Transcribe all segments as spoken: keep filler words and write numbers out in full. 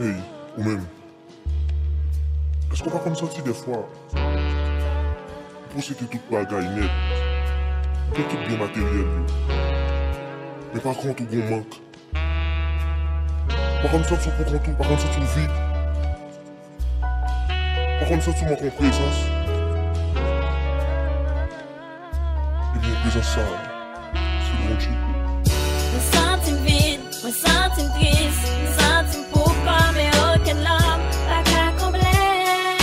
Hey, ou même, est-ce qu'on va comme sentir des fois pour ce que toute bagaille net, pour tout bien matériel, mais par contre, on manque. Par contre, ça, tu pour contre, par contre, ça, tu vis. Par contre, ça, tu manques en présence. Et bien, présence, ça, c'est le bon Dieu. Me sentim vide, me sentim triste, me sentim pourquoi mais aucune larme pas qu'à combler.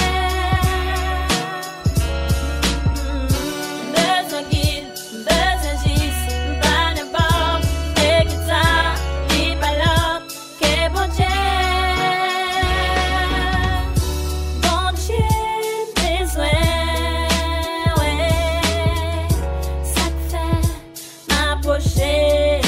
Besoin guide, besoin gis, pas de bombe, et guitare, et ballon, que bon Dieu. Bon Dieu, besoin, ouais, ça te fait m'approcher.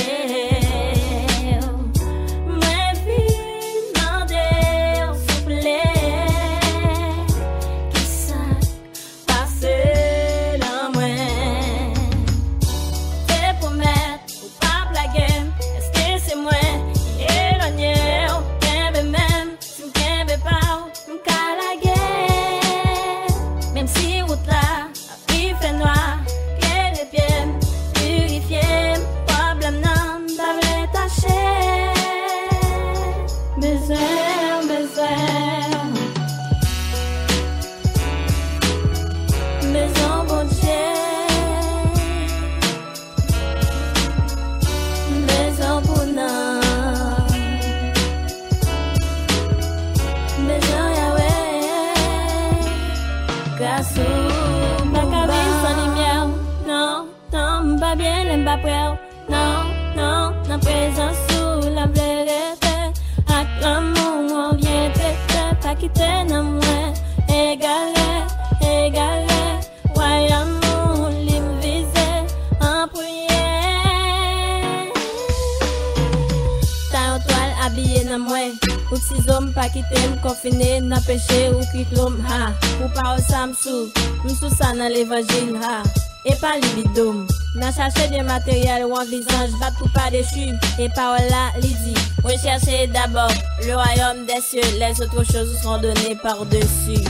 Non, non, la présence sous la vérité. Avec l'amour, on vient traiter, pas quitter, non, moi, égalé, égalé. Ouais, l'amour, libre visé, en prière. T'as une toile habillée, non, moi. Ou si hommes pas quitter, m'confiner, n'a péché ou quitte l'homme, ha. Ou pas au samsou, m'sou ça dans l'évangile, ha. Et pas libidoum. N'a cherché des matériels ou un visage, va tout pas déchu. Et par là, Lydie, recherchez d'abord le royaume des cieux. Les autres choses seront données par-dessus.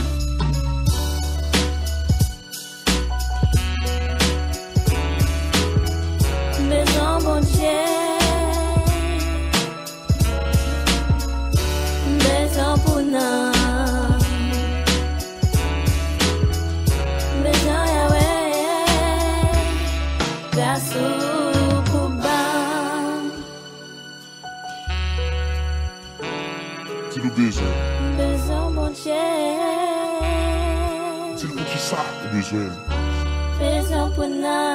Maison, bon Dieu. Maison pour nous. Maison, Yahweh. C'est le besoin. Besoin, bon Dieu. C'est le qui ça, le besoin. Besoin pour nous.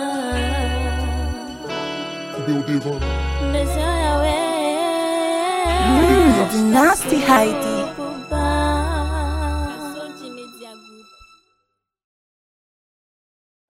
Coupé au devant. Besoin, Yahweh. Mmh, Dynasty Haiti.